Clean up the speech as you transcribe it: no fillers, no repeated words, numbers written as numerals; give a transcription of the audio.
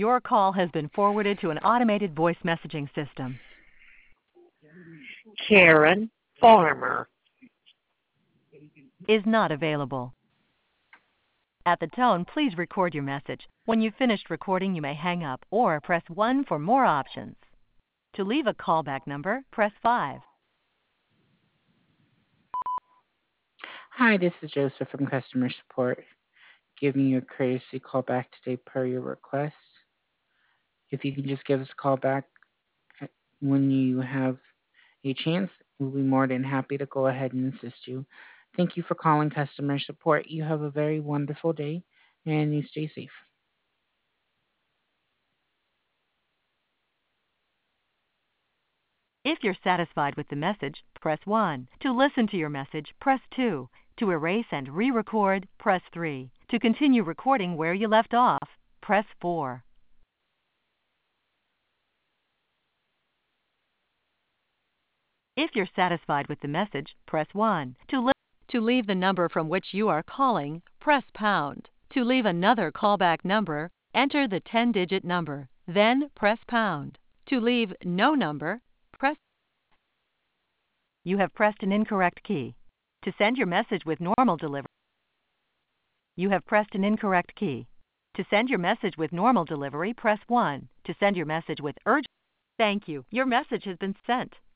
Your call has been forwarded to an automated voice messaging system. Karen Farmer. Is not available. At the tone, please record your message. When you've finished recording, you may hang up or press 1 for more options. To leave a callback number, press 5. Hi, this is Joseph from customer support, giving you a courtesy call back today per your request. If you can just give us a call back when you have a chance, we'll be more than happy to go ahead and assist you. Thank you for calling customer support. You have a very wonderful day, and you stay safe. If you're satisfied with the message, press 1. To listen to your message, press 2. To erase and re-record, press 3. To continue recording where you left off, press 4. If you're satisfied with the message, press 1. To leave the number from which you are calling, press pound. To leave another callback number, enter the 10-digit number, then press pound. To leave no number, press. You have pressed an incorrect key. To send your message with normal delivery, you have pressed an incorrect key. To send your message with normal delivery, press 1. To send your message with urgent, thank you. Your message has been sent.